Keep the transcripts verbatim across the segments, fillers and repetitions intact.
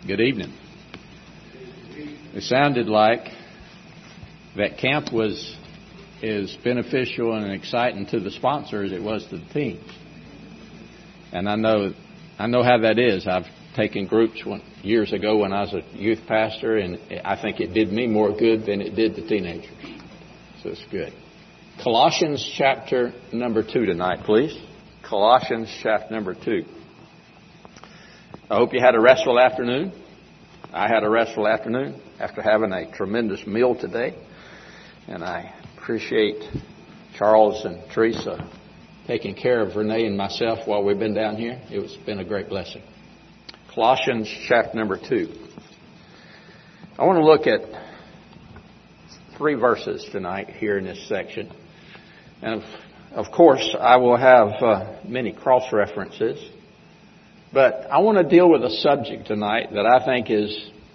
Good evening. It sounded like that camp was as beneficial and exciting to the sponsors as it was to the teams. And I know I know how that is. I've taken groups one, years ago when I was a youth pastor, and I think it did me more good than it did the teenagers. So it's good. Colossians chapter number two tonight, please. Colossians chapter number two. I hope you had a restful afternoon. I had a restful afternoon after having a tremendous meal today. And I appreciate Charles and Teresa taking care of Renee and myself while we've been down here. It's been a great blessing. Colossians chapter number two. I want to look at three verses tonight here in this section. And of, of course, I will have uh, many cross-references. But I want to deal with a subject tonight that I think is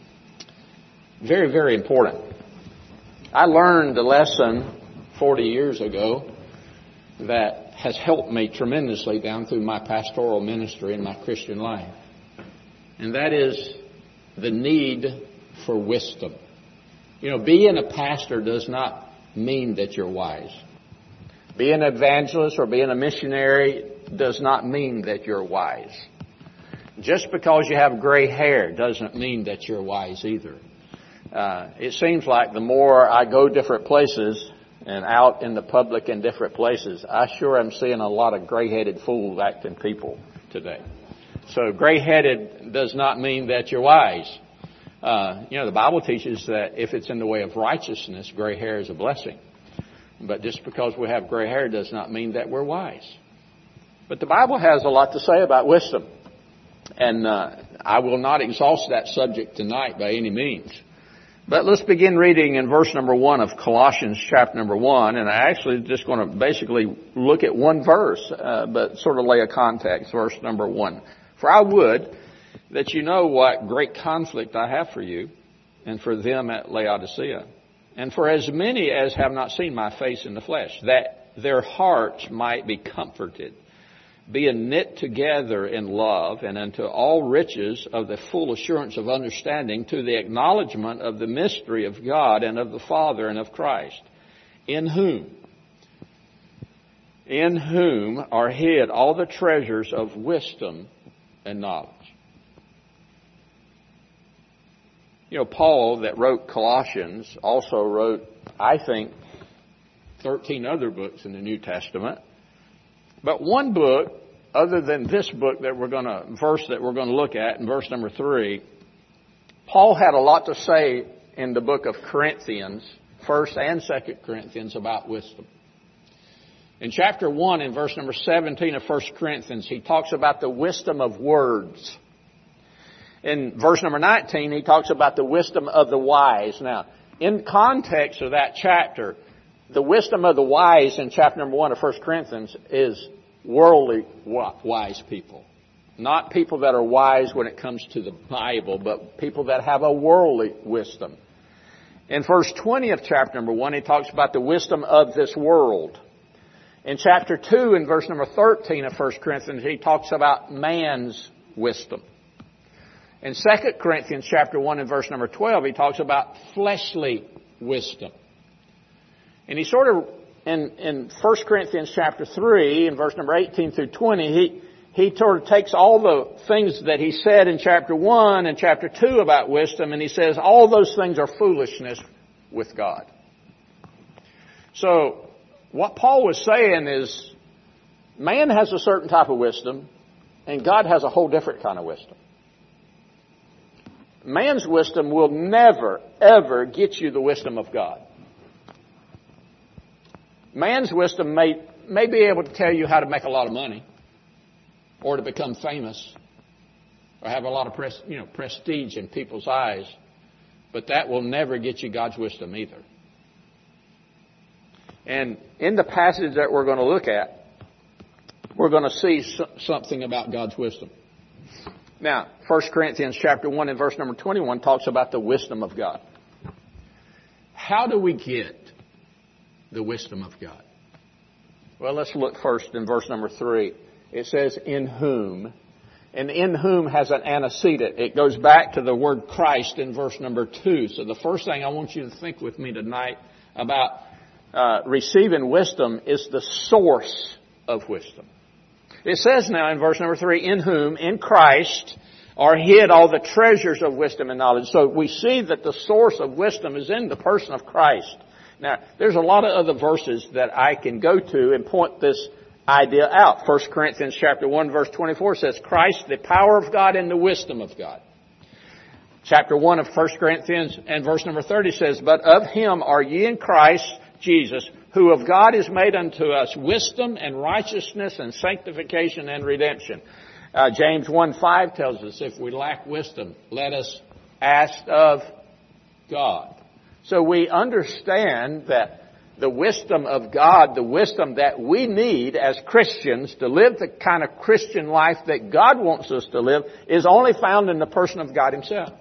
very, very important. I learned a lesson forty years ago that has helped me tremendously down through my pastoral ministry and my Christian life. And that is the need for wisdom. You know, being a pastor does not mean that you're wise. Being an evangelist or being a missionary does not mean that you're wise. Just because you have gray hair doesn't mean that you're wise either. Uh, it seems like the more I go different places and out in the public in different places, I sure am seeing a lot of gray-headed fools acting people today. So gray-headed does not mean that you're wise. Uh, you know, the Bible teaches that if it's in the way of righteousness, gray hair is a blessing. But just because we have gray hair does not mean that we're wise. But the Bible has a lot to say about wisdom. And uh, I will not exhaust that subject tonight by any means. But let's begin reading in verse number one of Colossians chapter number one. And I actually just going to basically look at one verse, uh, but sort of lay a context, verse number one. For I would that you know what great conflict I have for you and for them at Laodicea, and for as many as have not seen my face in the flesh, that their hearts might be comforted, being knit together in love and unto all riches of the full assurance of understanding, to the acknowledgement of the mystery of God and of the Father and of Christ, in whom, in whom are hid all the treasures of wisdom and knowledge. You know, Paul, that wrote Colossians, also wrote, I think, thirteen other books in the New Testament. But one book, other than this book that we're going to, verse that we're going to look at in verse number three, Paul had a lot to say in the book of Corinthians, First and Second Corinthians, about wisdom. In chapter one, in verse number seventeen of First Corinthians, he talks about the wisdom of words. In verse number nineteen, he talks about the wisdom of the wise. Now, in context of that chapter, the wisdom of the wise in chapter number one of First Corinthians is worldly wise people. Not people that are wise when it comes to the Bible, but people that have a worldly wisdom. In verse twenty of chapter number one, he talks about the wisdom of this world. In chapter two, in verse number thirteen of First Corinthians, he talks about man's wisdom. In Second Corinthians chapter one and verse number twelve, he talks about fleshly wisdom. And he sort of, in, in First Corinthians chapter three, in verse number eighteen through twenty, he, he sort of takes all the things that he said in chapter one and chapter two about wisdom, and he says all those things are foolishness with God. So, what Paul was saying is, man has a certain type of wisdom, and God has a whole different kind of wisdom. Man's wisdom will never, ever get you the wisdom of God. Man's wisdom may, may be able to tell you how to make a lot of money, or to become famous, or have a lot of pres, you know, prestige in people's eyes, but that will never get you God's wisdom either. And in the passage that we're going to look at, we're going to see something about God's wisdom. Now, First Corinthians chapter one and verse number twenty-one talks about the wisdom of God. How do we get the wisdom of God? Well, let's look first in verse number three. It says, in whom. And in whom has an antecedent. It goes back to the word Christ in verse number two. So the first thing I want you to think with me tonight about uh, receiving wisdom is the source of wisdom. It says now in verse number three, in whom, in Christ, are hid all the treasures of wisdom and knowledge. So we see that the source of wisdom is in the person of Christ. Now, there's a lot of other verses that I can go to and point this idea out. First Corinthians chapter one verse twenty-four says, Christ, the power of God and the wisdom of God. Chapter one of First Corinthians and verse number thirty says, but of him are ye in Christ Jesus, who of God is made unto us wisdom and righteousness and sanctification and redemption. Uh, James one five tells us, if we lack wisdom, let us ask of God. So we understand that the wisdom of God, the wisdom that we need as Christians to live the kind of Christian life that God wants us to live, is only found in the person of God Himself.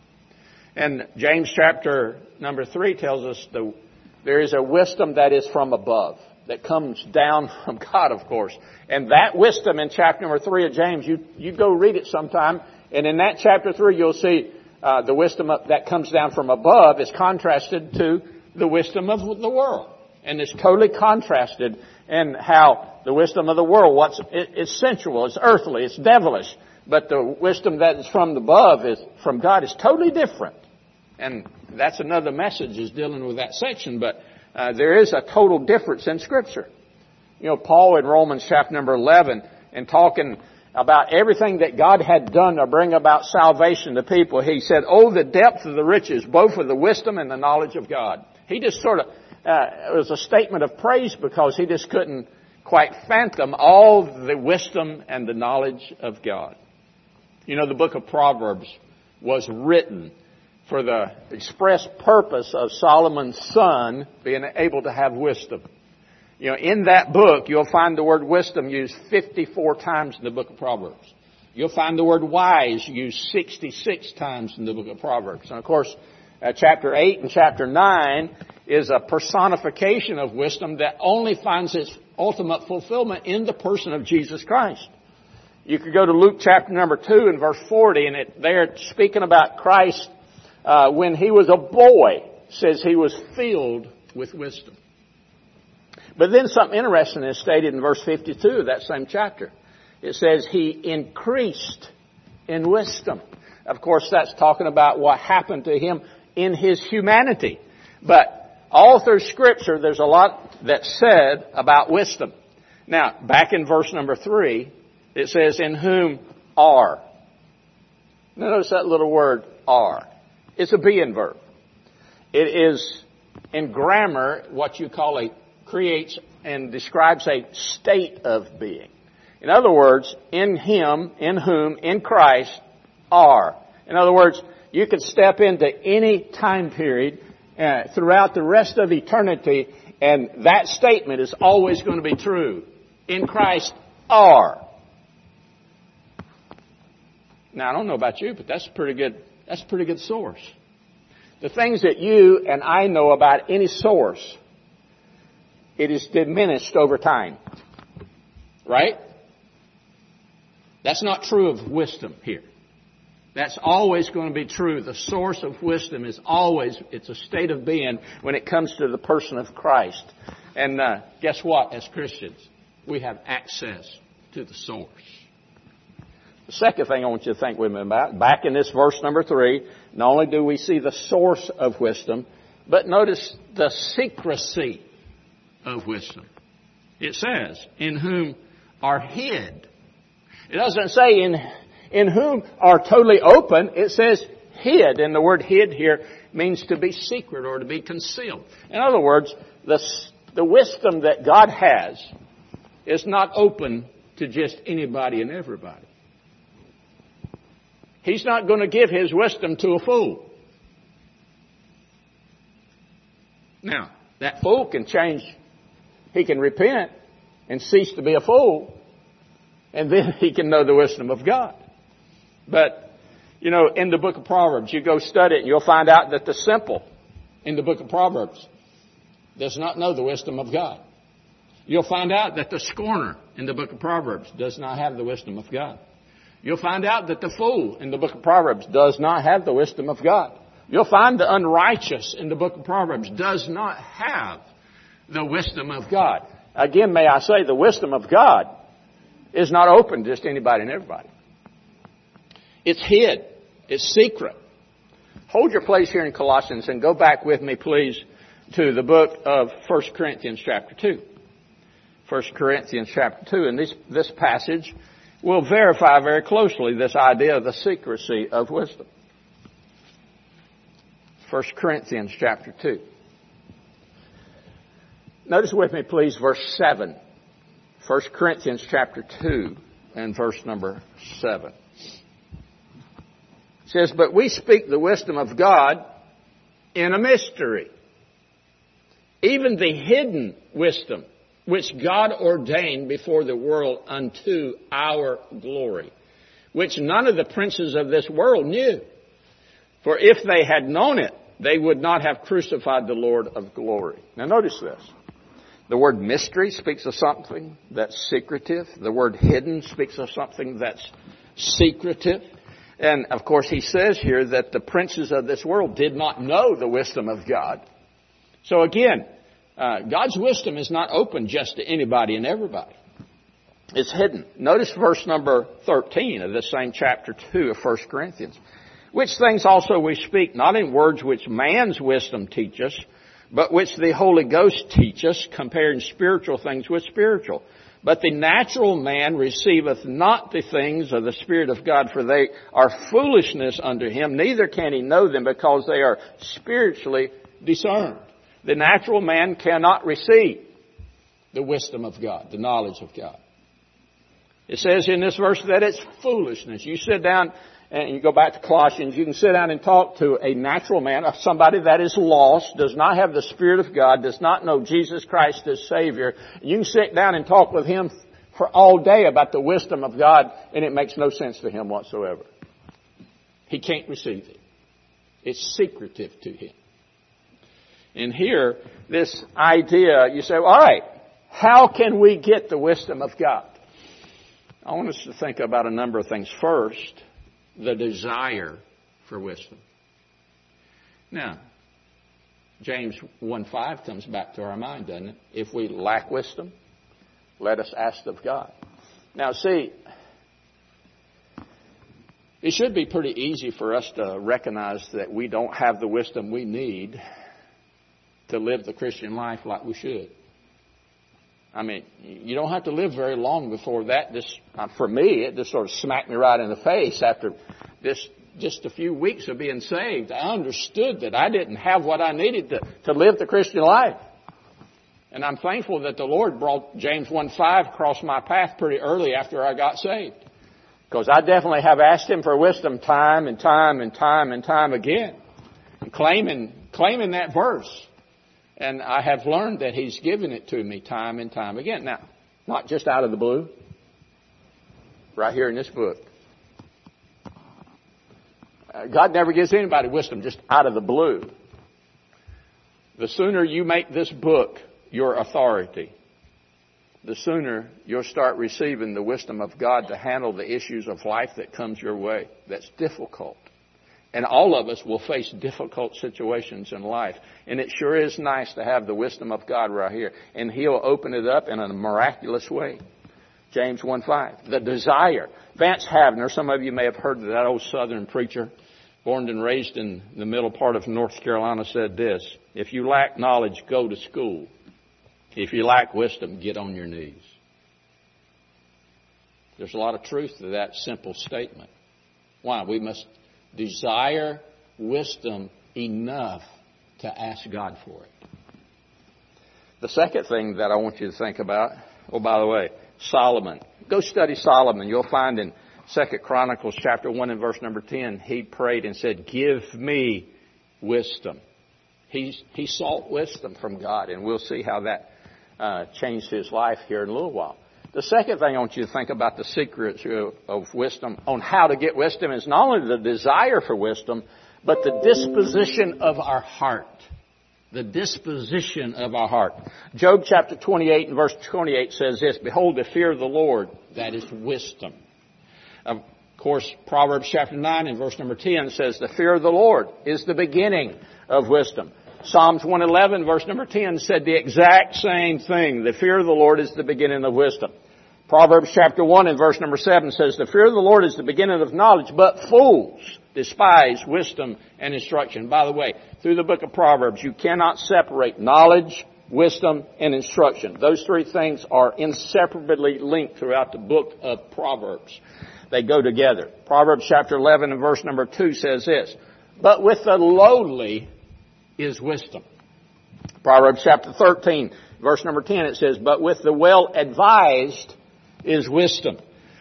And James chapter number three tells us the, there is a wisdom that is from above, that comes down from God, of course. And that wisdom in chapter number three of James, you, you go read it sometime, and in that chapter three you'll see uh, the wisdom that comes down from above is contrasted to the wisdom of the world. And it's totally contrasted in how the wisdom of the world, what's, it, it's sensual, it's earthly, it's devilish. But the wisdom that is from above, is from God, is totally different. And that's another message is dealing with that section. But uh, there is a total difference in Scripture. You know, Paul in Romans chapter number eleven, and talking about everything that God had done to bring about salvation to people, he said, oh, the depth of the riches, both of the wisdom and the knowledge of God. He just sort of, uh, it was a statement of praise because he just couldn't quite fathom all the wisdom and the knowledge of God. You know, the book of Proverbs was written for the express purpose of Solomon's son being able to have wisdom. You know, in that book, you'll find the word wisdom used fifty-four times in the book of Proverbs. You'll find the word wise used sixty-six times in the book of Proverbs. And of course, uh, chapter eight and chapter nine is a personification of wisdom that only finds its ultimate fulfillment in the person of Jesus Christ. You could go to Luke chapter number two and verse forty, and it, there speaking about Christ uh, when he was a boy, says he was filled with wisdom. But then something interesting is stated in verse fifty-two of that same chapter. It says he increased in wisdom. Of course, that's talking about what happened to him in his humanity. But all through Scripture, there's a lot that's said about wisdom. Now, back in verse number three, it says, in whom are. Notice that little word, are. It's a being verb. It is, in grammar, what you call a creates and describes a state of being. In other words, in Him, in whom, in Christ, are. In other words, you could step into any time period uh, throughout the rest of eternity, and that statement is always going to be true. In Christ, are. Now, I don't know about you, but that's pretty good. That's a pretty good source. The things that you and I know about any source, it is diminished over time. Right? That's not true of wisdom here. That's always going to be true. The source of wisdom is always, it's a state of being when it comes to the person of Christ. And uh, guess what? As Christians, we have access to the source. The second thing I want you to think with me about, back in this verse number three, not only do we see the source of wisdom, but notice the secrecy of wisdom. It says, in whom are hid. It doesn't say in, in whom are totally open. It says hid. And the word hid here means to be secret or to be concealed. In other words, the, the wisdom that God has is not open to just anybody and everybody. He's not going to give His wisdom to a fool. Now, that fool can change. He can repent and cease to be a fool. And then he can know the wisdom of God. But, you know, in the book of Proverbs, you go study it and you'll find out that the simple in the book of Proverbs does not know the wisdom of God. You'll find out that the scorner in the book of Proverbs does not have the wisdom of God. You'll find out that the fool in the book of Proverbs does not have the wisdom of God. You'll find the unrighteous in the book of Proverbs does not have the wisdom of God. Again, may I say, the wisdom of God is not open to just anybody and everybody. It's hid. It's secret. Hold your place here in Colossians and go back with me, please, to the book of First Corinthians chapter two. First Corinthians chapter two. And this, this passage will verify very closely this idea of the secrecy of wisdom. First Corinthians chapter two. Notice with me, please, verse seven. First Corinthians chapter two and verse number seven. It says, but we speak the wisdom of God in a mystery, even the hidden wisdom, which God ordained before the world unto our glory, which none of the princes of this world knew. For if they had known it, they would not have crucified the Lord of glory. Now notice this. The word mystery speaks of something that's secretive. The word hidden speaks of something that's secretive. And, of course, he says here that the princes of this world did not know the wisdom of God. So, again, uh, God's wisdom is not open just to anybody and everybody. It's hidden. Notice verse number thirteen of this same chapter two of First Corinthians. Which things also we speak, not in words which man's wisdom teaches, but which the Holy Ghost teaches, comparing spiritual things with spiritual. But the natural man receiveth not the things of the Spirit of God, for they are foolishness unto him, neither can he know them, because they are spiritually discerned. The natural man cannot receive the wisdom of God, the knowledge of God. It says in this verse that it's foolishness. You sit down and you go back to Colossians, you can sit down and talk to a natural man, somebody that is lost, does not have the Spirit of God, does not know Jesus Christ as Savior. You can sit down and talk with him for all day about the wisdom of God, and it makes no sense to him whatsoever. He can't receive it. It's secretive to him. And here, this idea, you say, all right, how can we get the wisdom of God? I want us to think about a number of things. First, the desire for wisdom. Now, James one five comes back to our mind, doesn't it? If we lack wisdom, let us ask of God. Now, see, it should be pretty easy for us to recognize that we don't have the wisdom we need to live the Christian life like we should. I mean, you don't have to live very long before that. This, uh, for me, it just sort of smacked me right in the face after this, just a few weeks of being saved. I understood that I didn't have what I needed to, to live the Christian life. And I'm thankful that the Lord brought James one five across my path pretty early after I got saved. Because I definitely have asked Him for wisdom time and time and time and time again. And claiming, claiming that verse. And I have learned that He's given it to me time and time again. Now, not just out of the blue. Right here in this book. Uh, God never gives anybody wisdom just out of the blue. The sooner you make this book your authority, the sooner you'll start receiving the wisdom of God to handle the issues of life that comes your way. That's difficult. And all of us will face difficult situations in life. And it sure is nice to have the wisdom of God right here. And He'll open it up in a miraculous way. James one five. The desire. Vance Havner, some of you may have heard of that old Southern preacher, born and raised in the middle part of North Carolina, said this: if you lack knowledge, go to school. If you lack wisdom, get on your knees. There's a lot of truth to that simple statement. Why? We must desire wisdom enough to ask God for it. The second thing that I want you to think about, oh, by the way, Solomon. Go study Solomon. You'll find in Second Chronicles chapter one and verse number ten, he prayed and said, give me wisdom. He, he sought wisdom from God, and we'll see how that uh, changed his life here in a little while. The second thing I want you to think about the secrets of wisdom, on how to get wisdom, is not only the desire for wisdom, but the disposition of our heart. The disposition of our heart. Job chapter twenty-eight and verse twenty-eight says this: behold, the fear of the Lord, that is wisdom. Uh, Of course, Proverbs chapter nine and verse number ten says, the fear of the Lord is the beginning of wisdom. Psalms one eleven verse number ten said the exact same thing. The fear of the Lord is the beginning of wisdom. Proverbs chapter one and verse number seven says, the fear of the Lord is the beginning of knowledge, but fools despise wisdom and instruction. By the way, through the book of Proverbs, you cannot separate knowledge, wisdom, and instruction. Those three things are inseparably linked throughout the book of Proverbs. They go together. Proverbs chapter eleven and verse number two says this, but with the lowly is wisdom. Proverbs chapter thirteen, verse number ten, it says, but with the well-advised is wisdom.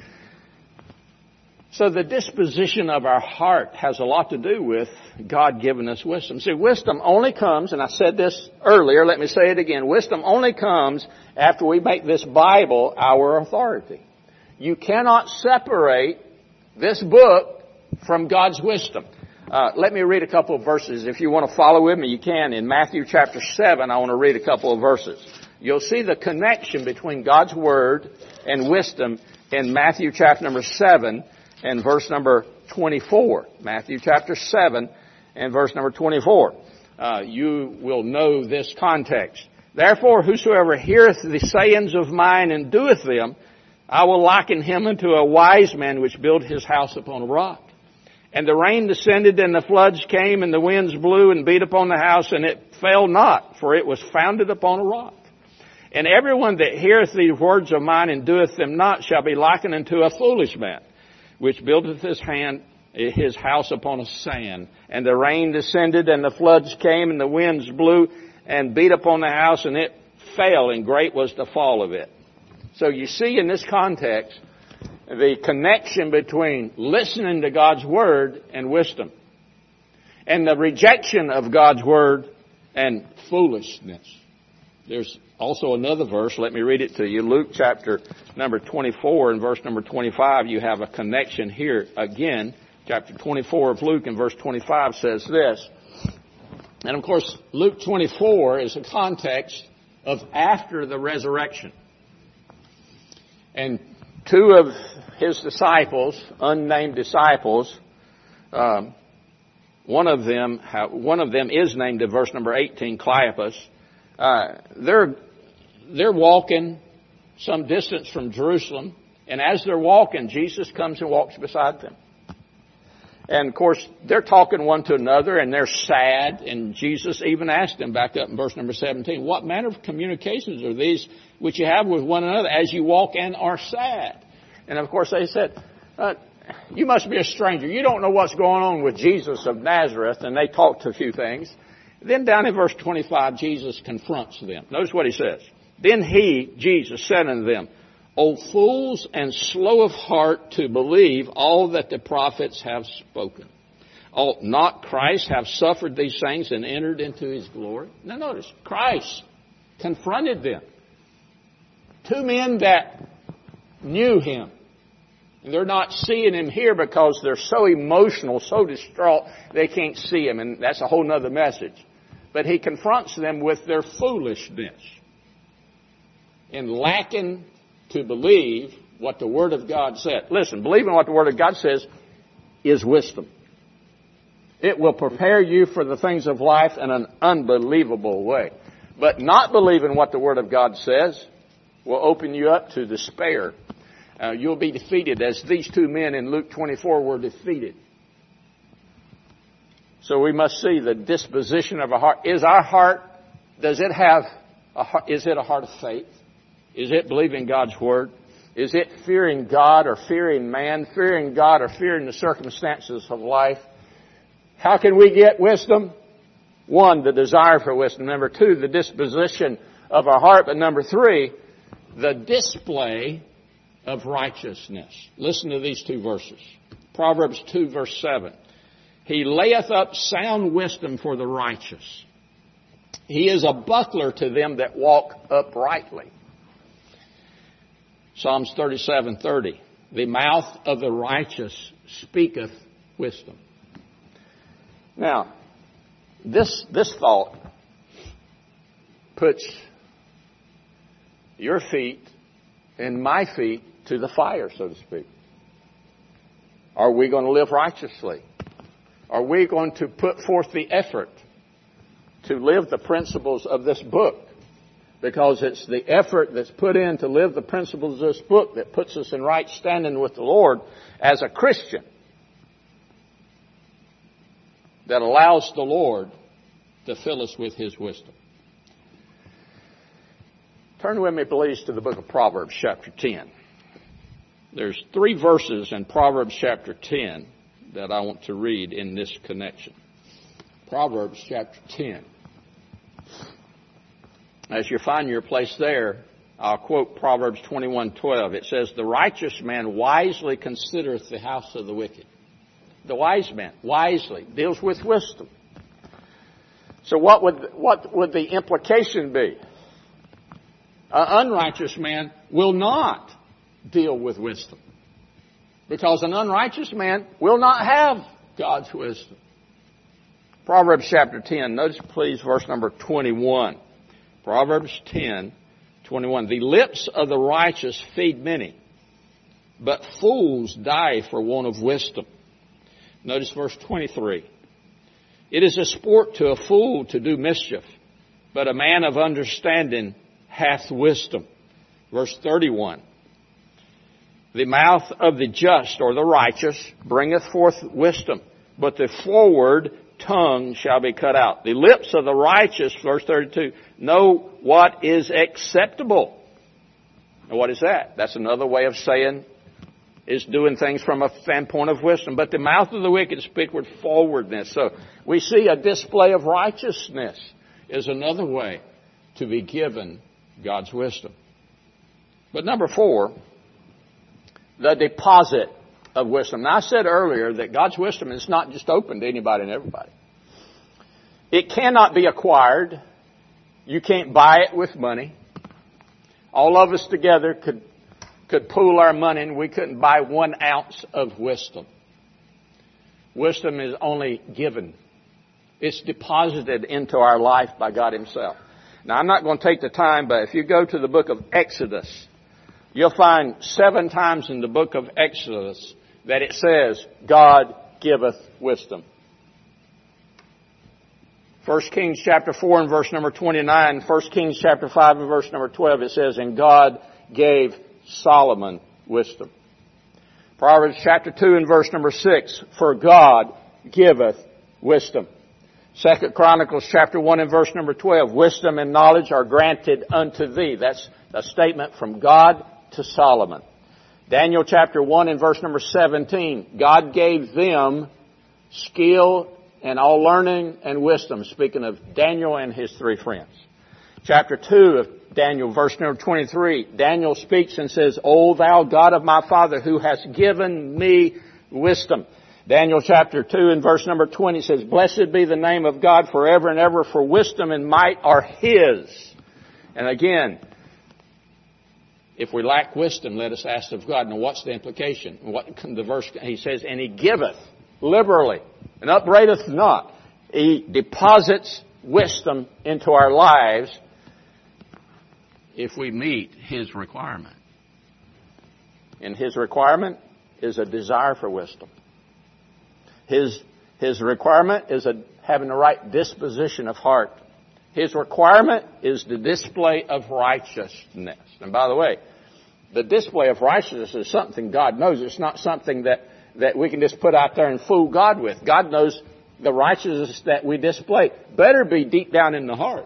So the disposition of our heart has a lot to do with God giving us wisdom. See, wisdom only comes, and I said this earlier, let me say it again, wisdom only comes after we make this Bible our authority. You cannot separate this book from God's wisdom. Uh, let me read a couple of verses. If you want to follow with me, you can. In Matthew chapter seven, I want to read a couple of verses. You'll see the connection between God's Word and wisdom in Matthew chapter number seven and verse number twenty-four. Matthew chapter seven and verse number twenty-four. Uh, you will know this context. Therefore, whosoever heareth the sayings of mine and doeth them, I will liken him unto a wise man which built his house upon a rock. And the rain descended, and the floods came, and the winds blew and beat upon the house, and it fell not, for it was founded upon a rock. And everyone that heareth these words of mine and doeth them not shall be likened unto a foolish man, which buildeth his hand his house upon a sand. And the rain descended, and the floods came, and the winds blew and beat upon the house, and it fell, and great was the fall of it. So you see in this context the connection between listening to God's Word and wisdom, and the rejection of God's Word and foolishness. There's also another verse. Let me read it to you. Luke chapter number twenty-four and verse number twenty-five. You have a connection here again. Chapter twenty-four of Luke and verse twenty-five says this. And of course, Luke twenty-four is a context of after the resurrection. And two of his disciples, unnamed disciples, um, one of them, one of them is named in verse number eighteen, Cleopas. Uh, they're they're walking some distance from Jerusalem, and as they're walking, Jesus comes and walks beside them. And of course, they're talking one to another, and they're sad. And Jesus even asked them back up in verse number seventeen, "What manner of communications are these which you have with one another as you walk and are sad?" And of course, they said, uh, "You must be a stranger. You don't know what's going on with Jesus of Nazareth." And they talked a few things. Then down in verse twenty-five, Jesus confronts them. Notice what he says. Then he, Jesus, said unto them, "O fools and slow of heart to believe all that the prophets have spoken. Ought not Christ have suffered these things and entered into his glory?" Now notice, Christ confronted them. Two men that knew him. And they're not seeing him here because they're so emotional, so distraught, they can't see him. And that's a whole other message. But he confronts them with their foolishness in lacking to believe what the Word of God said. Listen, believing what the Word of God says is wisdom. It will prepare you for the things of life in an unbelievable way. But not believing what the Word of God says will open you up to despair. Uh, you'll be defeated as these two men in Luke twenty-four were defeated. So we must see the disposition of our heart. Is our heart, does it have, a heart, is it a heart of faith? Is it believing God's Word? Is it fearing God or fearing man? Fearing God or fearing the circumstances of life? How can we get wisdom? One, the desire for wisdom. Number two, the disposition of our heart. But number three, the display of righteousness. Listen to these two verses. Proverbs two, verse seven. He layeth up sound wisdom for the righteous. He is a buckler to them that walk uprightly. Psalms thirty-seven thirty. The mouth of the righteous speaketh wisdom. Now, this, this thought puts your feet and my feet to the fire, so to speak. Are we going to live righteously? Are we going to put forth the effort to live the principles of this book? Because it's the effort that's put in to live the principles of this book that puts us in right standing with the Lord as a Christian, that allows the Lord to fill us with His wisdom. Turn with me, please, to the book of Proverbs, chapter ten. There's three verses in Proverbs, chapter ten, that I want to read in this connection. Proverbs, chapter ten. As you find your place there, I'll quote Proverbs twenty-one twelve. It says, "The righteous man wisely considereth the house of the wicked." The wise man, wisely, deals with wisdom. So what would, what would the implication be? An unrighteous man will not deal with wisdom, because an unrighteous man will not have God's wisdom. Proverbs chapter ten, notice please verse number twenty-one. Proverbs ten, twenty-one. "The lips of the righteous feed many, but fools die for want of wisdom." Notice verse twenty-three. "It is a sport to a fool to do mischief, but a man of understanding hath wisdom." Verse thirty-one. "The mouth of the just," or the righteous, "bringeth forth wisdom, but the forward tongue shall be cut out." The lips of the righteous, verse thirty-two, "know what is acceptable." Now what is that? That's another way of saying is doing things from a standpoint of wisdom. "But the mouth of the wicked speak with forwardness." So we see a display of righteousness is another way to be given God's wisdom. But number four, the deposit of wisdom. Now I said earlier that God's wisdom is not just open to anybody and everybody. It cannot be acquired. You can't buy it with money. All of us together could could pool our money and we couldn't buy one ounce of wisdom. Wisdom is only given. It's deposited into our life by God Himself. Now I'm not going to take the time, but if you go to the book of Exodus, you'll find seven times in the book of Exodus that it says, "God giveth wisdom." First Kings chapter four and verse number twenty-nine, First Kings chapter five and verse number twelve, it says, "And God gave Solomon wisdom." Proverbs chapter two and verse number six, "For God giveth wisdom." Second Chronicles chapter one and verse number twelve, "Wisdom and knowledge are granted unto thee." That's a statement from God to Solomon. Daniel chapter one and verse number seventeen, "God gave them skill and all learning and wisdom," speaking of Daniel and his three friends. Chapter two of Daniel, verse number twenty-three, Daniel speaks and says, "O thou God of my father, who hast given me wisdom." Daniel chapter two and verse number twenty says, "Blessed be the name of God forever and ever, for wisdom and might are His." And again, if we lack wisdom, let us ask of God. Now what's the implication? What the verse, he says, "And He giveth liberally and upbraideth not." He deposits wisdom into our lives if we meet His requirement. And His requirement is a desire for wisdom. His, his requirement is a, having the right disposition of heart. His requirement is the display of righteousness. And by the way, the display of righteousness is something God knows. It's not something that, that we can just put out there and fool God with. God knows the righteousness that we display better be deep down in the heart.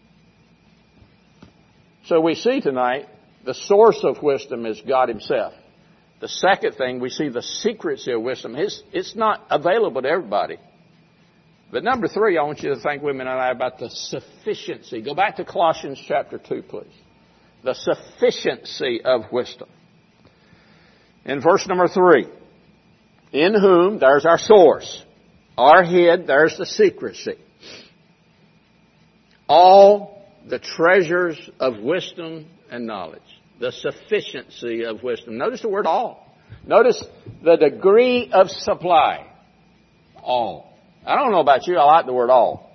So we see tonight the source of wisdom is God Himself. The second thing, we see the secrecy of wisdom. It's, it's not available to everybody. But number three, I want you to think with me tonight about the sufficiency. Go back to Colossians chapter two, please. The sufficiency of wisdom. In verse number three, "In whom," there's our source, "are hid," there's the secrecy, "all the treasures of wisdom and knowledge." The sufficiency of wisdom. Notice the word all. Notice the degree of supply. All. I don't know about you, I like the word all.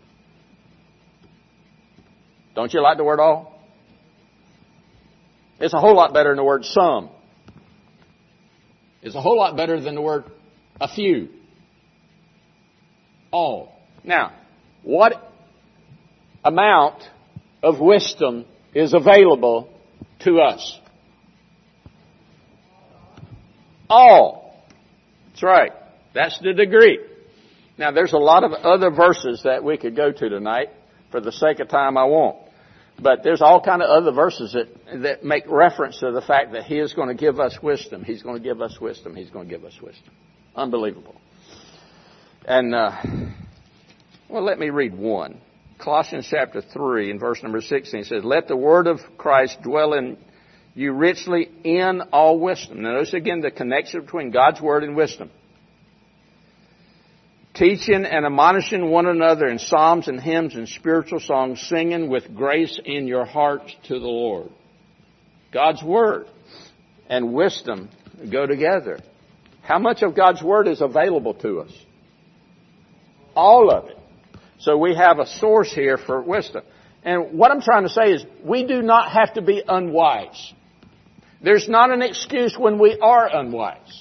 Don't you like the word all? It's a whole lot better than the word some. It's a whole lot better than the word a few. All. Now, what amount of wisdom is available to us? All. That's right. That's the degree. Now, there's a lot of other verses that we could go to tonight. For the sake of time, I won't. But there's all kind of other verses that, that make reference to the fact that He is going to give us wisdom. He's going to give us wisdom. He's going to give us wisdom. Unbelievable. And, uh, well, let me read one. Colossians chapter three and verse number sixteen says, let the word of Christ dwell in you richly in all wisdom. Now, notice again the connection between God's word and wisdom. Teaching and admonishing one another in psalms and hymns and spiritual songs, singing with grace in your hearts to the Lord. God's word and wisdom go together. How much of God's word is available to us? All of it. So we have a source here for wisdom. And what I'm trying to say is we do not have to be unwise. There's not an excuse when we are unwise.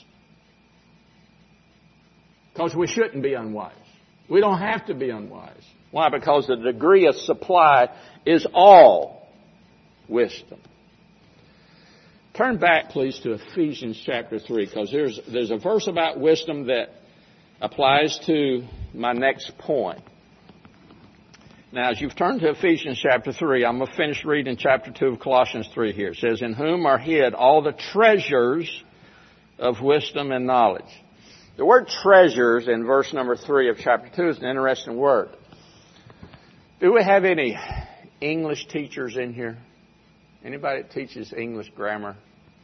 Because we shouldn't be unwise. We don't have to be unwise. Why? Because the degree of supply is all wisdom. Turn back, please, to Ephesians chapter three, because there's, there's a verse about wisdom that applies to my next point. Now, as you've turned to Ephesians chapter three, I'm going to finish reading chapter two of Colossians three here. It says, in whom are hid all the treasures of wisdom and knowledge. The word treasures in verse number three of chapter two is an interesting word. Do we have any English teachers in here? Anybody that teaches English grammar?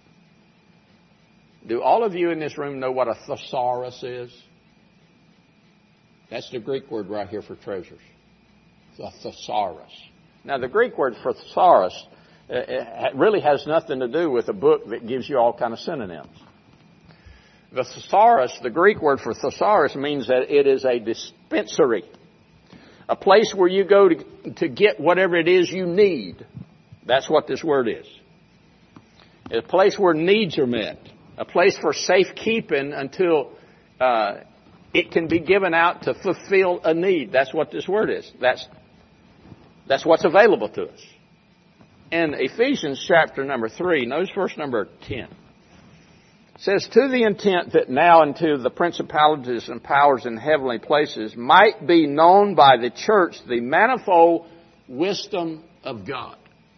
Do all of you in this room know what a thesaurus is? That's the Greek word right here for treasures. The thesaurus. Now, the Greek word for thesaurus it really has nothing to do with a book that gives you all kind of synonyms. The thesaurus, the Greek word for thesaurus, means that it is a dispensary. A place where you go to, to get whatever it is you need. That's what this word is. A place where needs are met. A place for safekeeping until uh, it can be given out to fulfill a need. That's what this word is. That's, that's what's available to us. In Ephesians chapter number three, notice verse number ten. It says, to the intent that now unto the principalities and powers in heavenly places might be known by the church the manifold wisdom of God.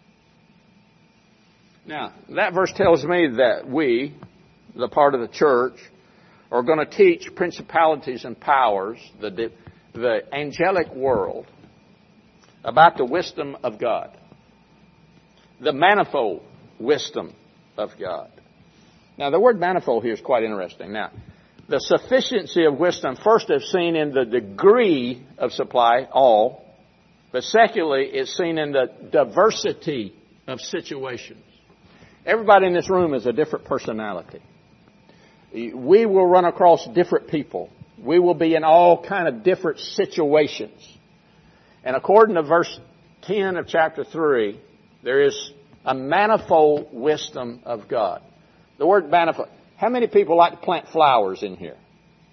Now, that verse tells me that we, the part of the church, are going to teach principalities and powers, the, the angelic world, about the wisdom of God. The manifold wisdom of God. Now, the word manifold here is quite interesting. Now, the sufficiency of wisdom first is seen in the degree of supply, all. But secondly, it's seen in the diversity of situations. Everybody in this room is a different personality. We will run across different people. We will be in all kind of different situations. And according to verse ten of chapter three, there is a manifold wisdom of God. The word manifold. How many people like to plant flowers in here?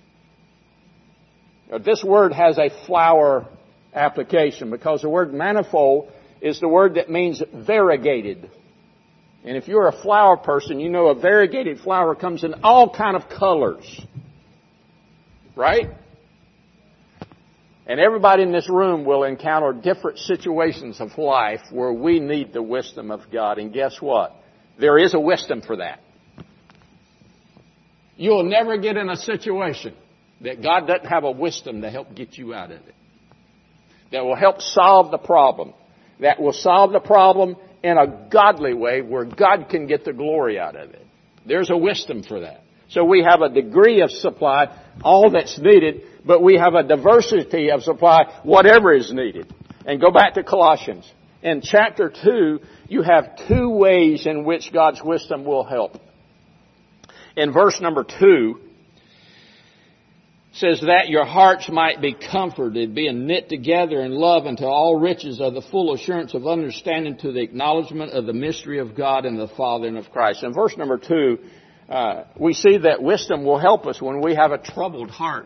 This word has a flower application because the word manifold is the word that means variegated. And if you're a flower person, you know a variegated flower comes in all kind of colors. Right? And everybody in this room will encounter different situations of life where we need the wisdom of God. And guess what? There is a wisdom for that. You'll never get in a situation that God doesn't have a wisdom to help get you out of it. That will help solve the problem. That will solve the problem in a godly way where God can get the glory out of it. There's a wisdom for that. So we have a degree of supply, all that's needed, but we have a diversity of supply, whatever is needed. And go back to Colossians. In chapter two, you have two ways in which God's wisdom will help. In verse number two, says that your hearts might be comforted, being knit together in love unto all riches of the full assurance of understanding to the acknowledgement of the mystery of God and the Father and of Christ. In verse number two, Uh, we see that wisdom will help us when we have a troubled heart.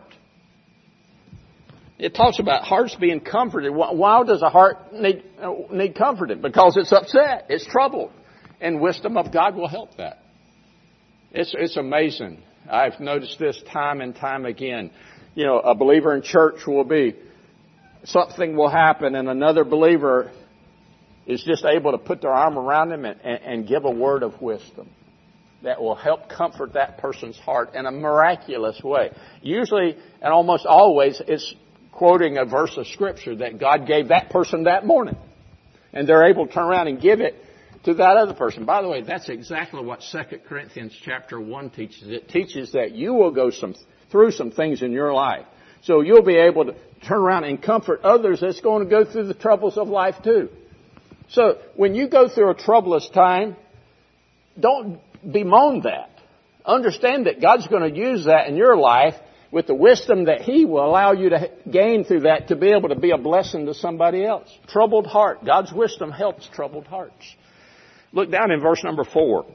It talks about hearts being comforted. Why does a heart need, need comforted? Because it's upset. It's troubled. And wisdom of God will help that. It's, it's amazing. I've noticed this time and time again. You know, a believer in church will be, something will happen and another believer is just able to put their arm around them and, and, and give a word of wisdom that will help comfort that person's heart in a miraculous way. Usually, and almost always, it's quoting a verse of Scripture that God gave that person that morning. And they're able to turn around and give it to that other person. By the way, that's exactly what Second Corinthians chapter one teaches. It teaches that you will go some through some things in your life. So you'll be able to turn around and comfort others that's going to go through the troubles of life too. So when you go through a troublous time, don't bemoan that. Understand that God's going to use that in your life with the wisdom that He will allow you to gain through that to be able to be a blessing to somebody else. Troubled heart. God's wisdom helps troubled hearts. Look down in verse number four.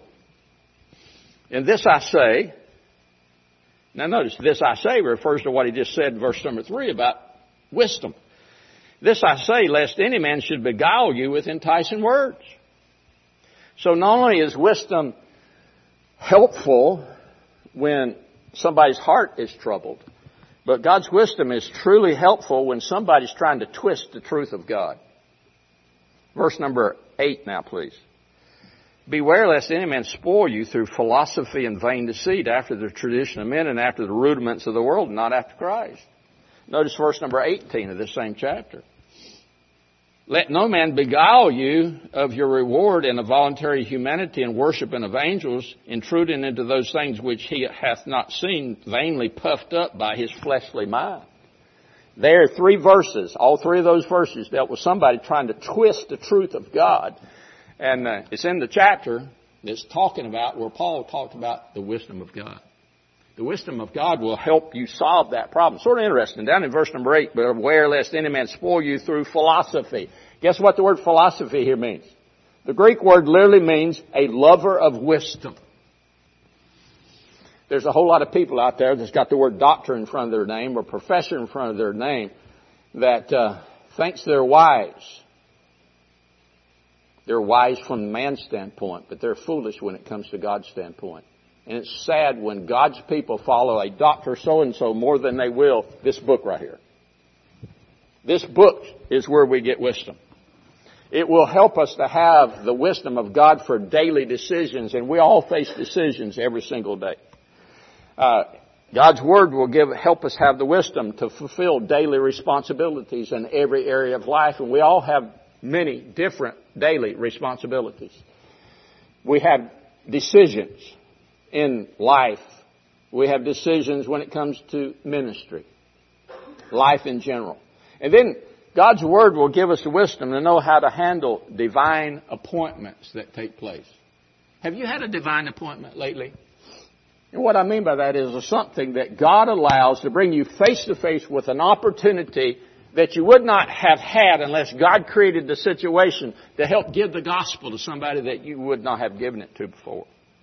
And this I say, now notice, this I say refers to what he just said in verse number three about wisdom. This I say, lest any man should beguile you with enticing words. So not only is wisdom helpful when somebody's heart is troubled, but God's wisdom is truly helpful when somebody's trying to twist the truth of God. Verse number eight now, please. Beware lest any man spoil you through philosophy and vain deceit, after the tradition of men and after the rudiments of the world, and not after Christ. Notice verse number eighteen of this same chapter. Let no man beguile you of your reward in a voluntary humanity and worshiping of angels, intruding into those things which he hath not seen, vainly puffed up by his fleshly mind. There are three verses. All three of those verses dealt with somebody trying to twist the truth of God. And uh, it's in the chapter that's talking about where Paul talked about the wisdom of God. The wisdom of God will help you solve that problem. Sort of interesting. Down in verse number eight, but beware lest any man spoil you through philosophy. Guess what the word philosophy here means? The Greek word literally means a lover of wisdom. There's a whole lot of people out there that's got the word doctor in front of their name or professor in front of their name that uh, thinks they're wise. They're wise from man's standpoint, but they're foolish when it comes to God's standpoint. And it's sad when God's people follow a doctor so-and-so more than they will this book right here. This book is where we get wisdom. It will help us to have the wisdom of God for daily decisions, and we all face decisions every single day. Uh, God's Word will give help us have the wisdom to fulfill daily responsibilities in every area of life, and we all have many different daily responsibilities. We have decisions in life. We have decisions when it comes to ministry, life in general. And then God's Word will give us the wisdom to know how to handle divine appointments that take place. Have you had a divine appointment lately? And what I mean by that is something that God allows to bring you face to face with an opportunity that you would not have had unless God created the situation to help give the gospel to somebody that you would not have given it to before.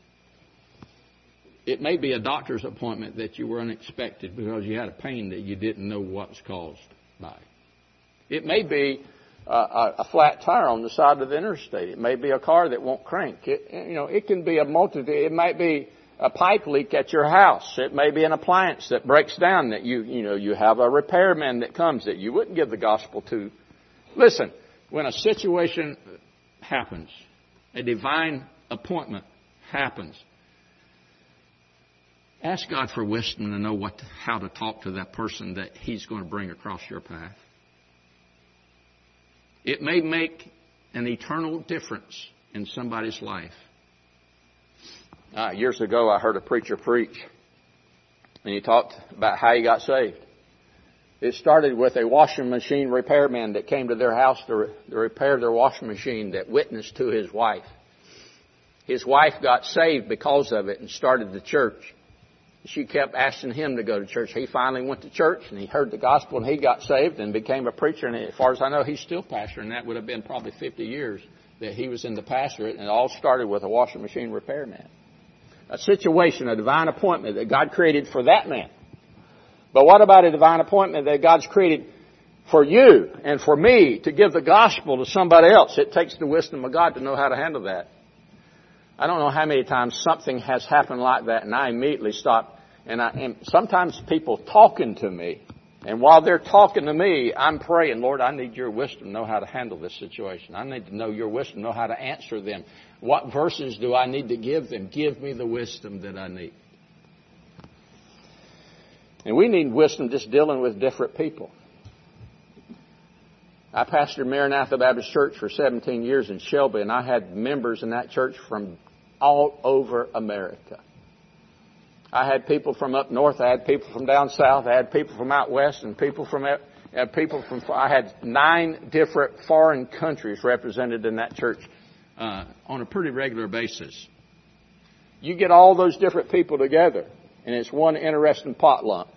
It may be a doctor's appointment that you were unexpected because you had a pain that you didn't know what was caused by. It may be a, a flat tire on the side of the interstate. It may be a car that won't crank. It, you know, it can be a multitude. It might be a pipe leak at your house. It may be an appliance that breaks down that you, you know, you have a repairman that comes that you wouldn't give the gospel to. Listen, when a situation happens, a divine appointment happens, ask God for wisdom to know what, to, how to talk to that person that He's going to bring across your path. It may make an eternal difference in somebody's life. Uh, years ago, I heard a preacher preach, and he talked about how he got saved. It started with a washing machine repairman that came to their house to, re- to repair their washing machine that witnessed to his wife. His wife got saved because of it and started the church. She kept asking him to go to church. He finally went to church, and he heard the gospel, and he got saved and became a preacher. And as far as I know, he's still pastor, and that would have been probably fifty years that he was in the pastorate, and it all started with a washing machine repairman. a situation, a divine appointment that God created for that man. But what about a divine appointment that God's created for you and for me to give the gospel to somebody else? It takes the wisdom of God to know how to handle that. I don't know how many times something has happened like that, and I immediately stop. And, I, and sometimes people talking to me, and while they're talking to me, I'm praying, Lord, I need your wisdom to know how to handle this situation. I need to know your wisdom, know how to answer them. What verses do I need to give them? Give me the wisdom that I need. And we need wisdom just dealing with different people. I pastored Maranatha Baptist Church for seventeen years in Shelby, and I had members in that church from all over America. I had people from up north, I had people from down south, I had people from out west, and people from uh, people from. I had nine different foreign countries represented in that church uh, on a pretty regular basis. You get all those different people together, and it's one interesting potluck.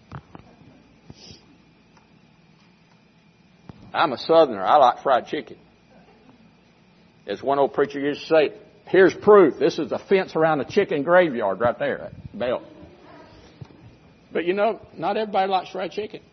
I'm a Southerner. I like fried chicken. As one old preacher used to say, here's proof. This is a fence around the chicken graveyard right there at Bell. But you know, not everybody likes fried chicken.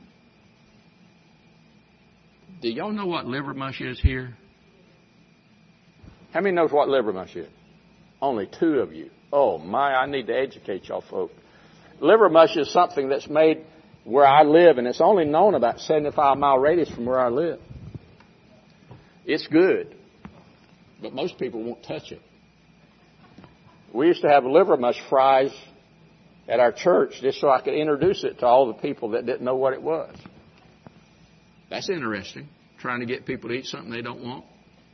Do y'all know what liver mush is here? How many knows what liver mush is? Only two of you. Oh my, I need to educate y'all folk. Liver mush is something that's made where I live, and it's only known about seventy-five mile radius from where I live. It's good, but most people won't touch it. We used to have liver mush fries at our church just so I could introduce it to all the people that didn't know what it was. That's interesting, trying to get people to eat something they don't want.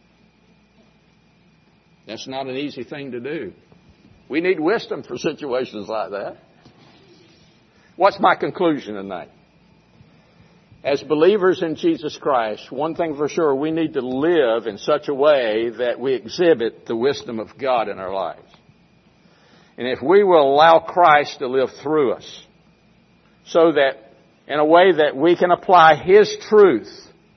That's not an easy thing to do. We need wisdom for situations like that. What's my conclusion tonight? As believers in Jesus Christ, one thing for sure, we need to live in such a way that we exhibit the wisdom of God in our lives. And if we will allow Christ to live through us, so that in a way that we can apply His truth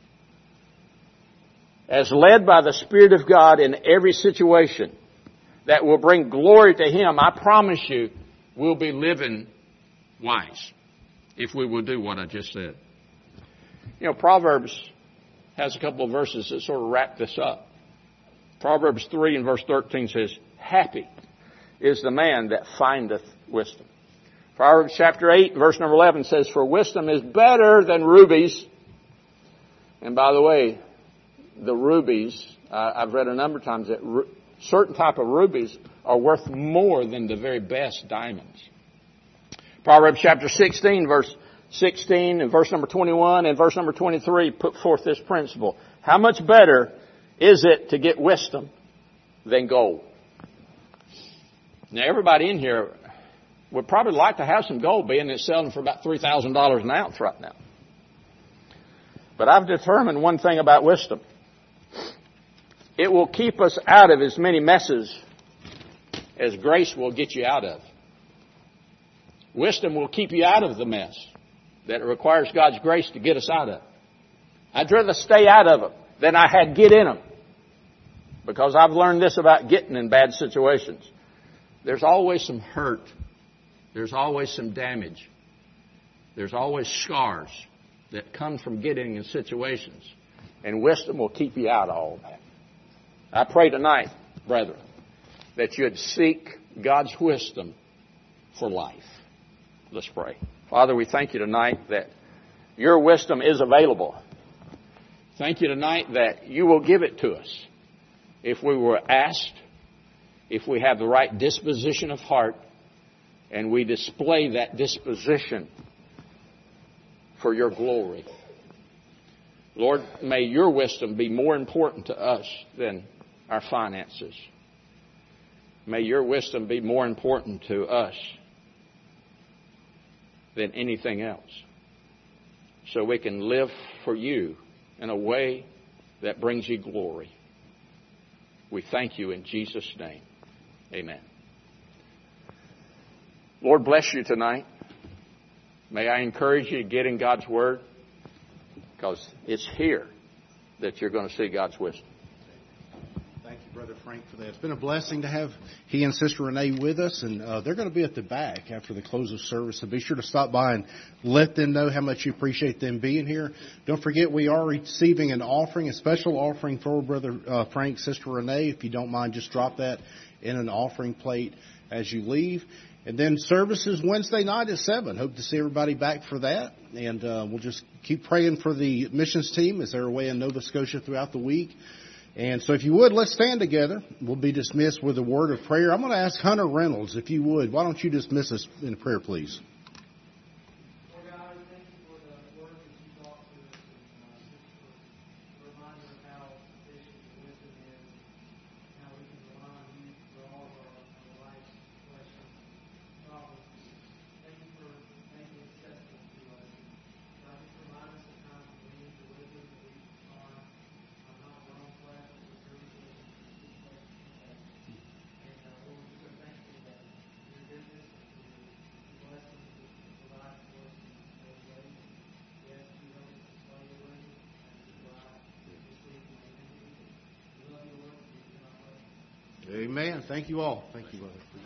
as led by the Spirit of God in every situation that will bring glory to Him, I promise you, we'll be living wise if we will do what I just said. You know, Proverbs has a couple of verses that sort of wrap this up. Proverbs three and verse thirteen says, happy is the man that findeth wisdom. Proverbs chapter eight, verse number eleven says, for wisdom is better than rubies. And by the way, the rubies, uh, I've read a number of times that ru- certain type of rubies are worth more than the very best diamonds. Proverbs chapter sixteen, verse sixteen, and verse number twenty-one, and verse number twenty-three put forth this principle. How much better is it to get wisdom than gold? Now, everybody in here would probably like to have some gold, being it's selling for about three thousand dollars an ounce right now. But I've determined one thing about wisdom. It will keep us out of as many messes as grace will get you out of. Wisdom will keep you out of the mess that it requires God's grace to get us out of. I'd rather stay out of them than I had get in them. Because I've learned this about getting in bad situations. There's always some hurt. There's always some damage. There's always scars that come from getting in situations. And wisdom will keep you out of all that. I pray tonight, brethren, that you'd seek God's wisdom for life. Let's pray. Father, we thank you tonight that your wisdom is available. Thank you tonight that you will give it to us if we were asked, if we have the right disposition of heart, and we display that disposition for your glory. Lord, may your wisdom be more important to us than our finances. May your wisdom be more important to us than anything else, so we can live for you in a way that brings you glory. We thank you in Jesus' name. Amen. Lord, bless you tonight. May I encourage you to get in God's Word, because it's here that you're going to see God's wisdom. Thank you, Brother. Frank for that. It's been a blessing to have he and Sister Renee with us, and uh, they're going to be at the back after the close of service, so be sure to stop by and let them know how much you appreciate them being here. Don't forget, we are receiving an offering, a special offering for Brother uh, Frank, Sister Renee. If you don't mind, just drop that in an offering plate as you leave. And then services Wednesday night at seven. Hope to see everybody back for that. And uh, we'll just keep praying for the missions team as they're away in Nova Scotia throughout the week. And so if you would, let's stand together. We'll be dismissed with a word of prayer. I'm going to ask Hunter Reynolds, if you would, why don't you dismiss us in a prayer, please? Amen. Thank you all. Thank you, brother.